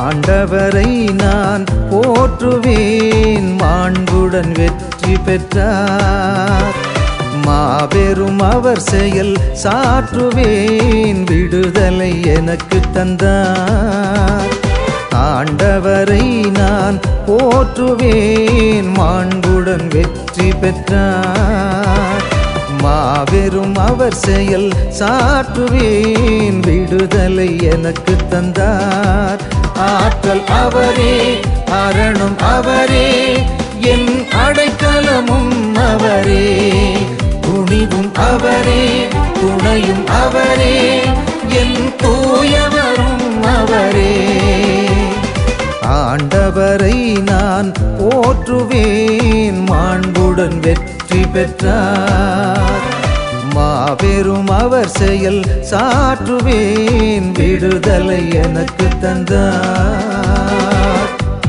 ஆண்டவரை நான் போற்றுவேன், மாண்புடன் வெற்றி பெற்றார். மாபெரும் அவர் செயல் சாற்றுவேன், விடுதலை எனக்கு தந்தார். ஆண்டவரை நான் போற்றுவேன், மாண்புடன் வெற்றி பெற்றார். மாபெரும் அவர் செயல் சாற்றுவேன், விடுதலை எனக்கு தந்தார். ஆற்றல் அவரே, அரணும் அவரே, என் அடைக்கலமும் அவரே. துணிவும் அவரே, துணையும் அவரே, என் தூயவரும் அவரே. ஆண்டவரை நான் போற்றுவேன், மாண்புடன் வெற்றி பெற்றார். மாபெரும் அவர் செயல் சாற்றுவேன், விடுதலை எனக்கு தந்தார்.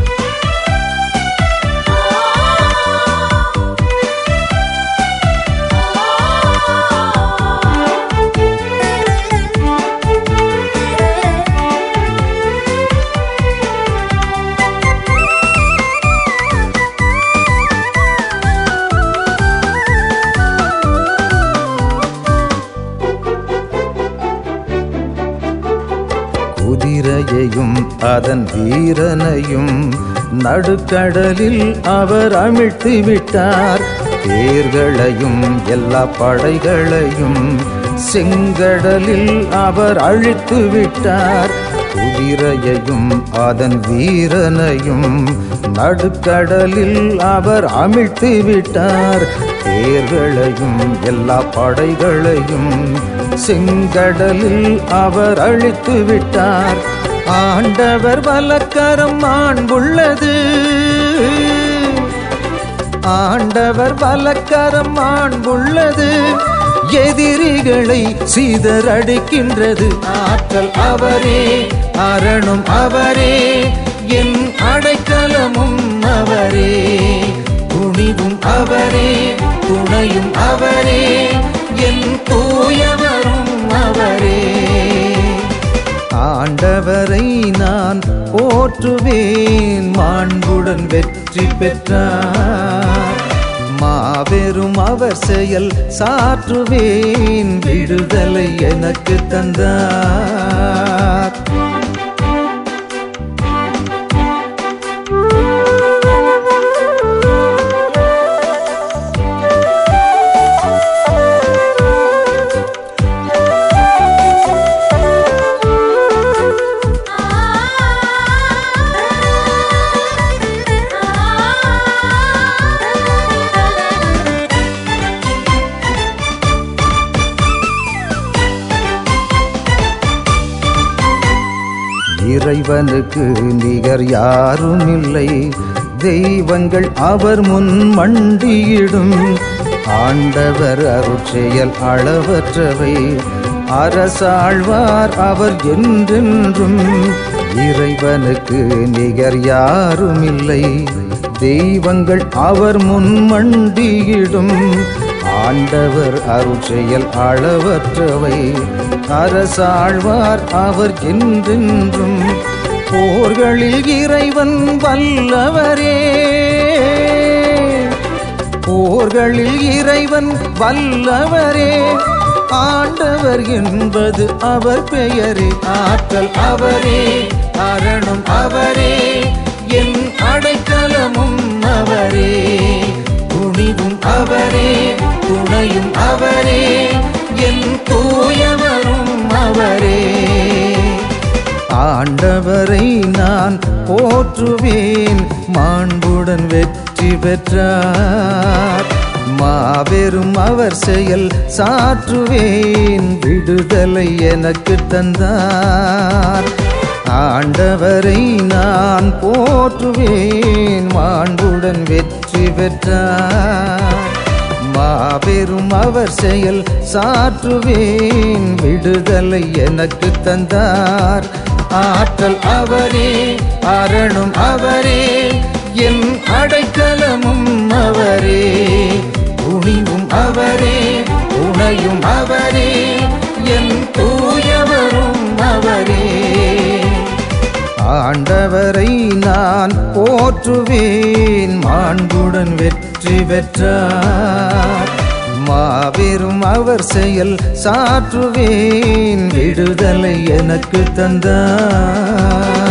குதிரையையும் அதன் வீரனையும் நடுக்கடலில் அவர் அமிழ்த்தி விட்டார். தேர்களையும் எல்லா படைகளையும் செங்கடலில் அவர் அழித்து விட்டார். குதிரையையும் அதன் வீரனையும் நடுக்கடலில் அவர் அமிழ்த்தி விட்டார். தேர்களையும் எல்லா படைகளையும் செங்கடலில் அவர் அழித்து விட்டார். ஆண்டவர் வலக்கரம் மாண்புள்ளது, ஆண்டவர் வலக்கரம் மாண்புள்ளது, எதிரிகளை சீதறடிக்கின்றது. ஆற்றல் அவரே, அரணும் அவரே, என் அடைக்கலமும் அவரே. துணிவும் அவரே, துணையும் அவரே, என் தூயவரும் அவரே. ஆண்டவரை நான் போற்றுவேன், மாண்புடன் வெற்றி பெற்றார். மாபெரும் அவர் செயல் சாற்றுவேன், விடுதலை எனக்கு தந்தார். இறைவனுக்கு நிகர் யாரும் இல்லை, தெய்வங்கள் அவர் முன் மண்டியிடும். ஆண்டவர் அருட்செயல் அளவற்றவை, அரசாழ்வார் அவர் என்றென்றும். இறைவனுக்கு நிகர் யாரும் இல்லை, தெய்வங்கள் அவர் முன் மண்டியிடும். ஆண்டவர் அருட்செயல் அளவற்றவை, அரசாழ்வார் அவர் என்றென்றும். போர்களில் இறைவன் வல்லவரே, போர்களில் இறைவன் வல்லவரே. ஆண்டவர் என்பது அவர் பெயரே. ஆற்றல் அவரே, அரணும் அவரே, என் அடைக்கலமும் அவரே. துணிவும் அவரே, துணையும் அவரே, என் தூயவரும் அவரே. ஆண்டவரை நான் போற்றுவேன், மாண்புடன் வெற்றி பெற்றார். மாபெரும் அவர் செயல் சாற்றுவேன், விடுதலை எனக்கு தந்தார். ஆண்டவரை நான் போற்றுவேன், மாண்புடன் வெற்றி பெற்றார். மாபெரும் அவர் செயல் சாற்றுவேன், விடுதலை எனக்கு தந்தார். ஆற்றல் அவரே, அரணும் அவரே, என் அடைக்கலமும் அவரே. துணிவும் அவரே, துணையும் அவரே, என் தூயவரும் அவரே. ஆண்டவரை நான் போற்றுவேன், மாண்புடன் வெற்றி பெற்றார். மாபெரும் அவர் செயல் சாற்றுவேன், விடுதலை எனக்கு தந்தார்.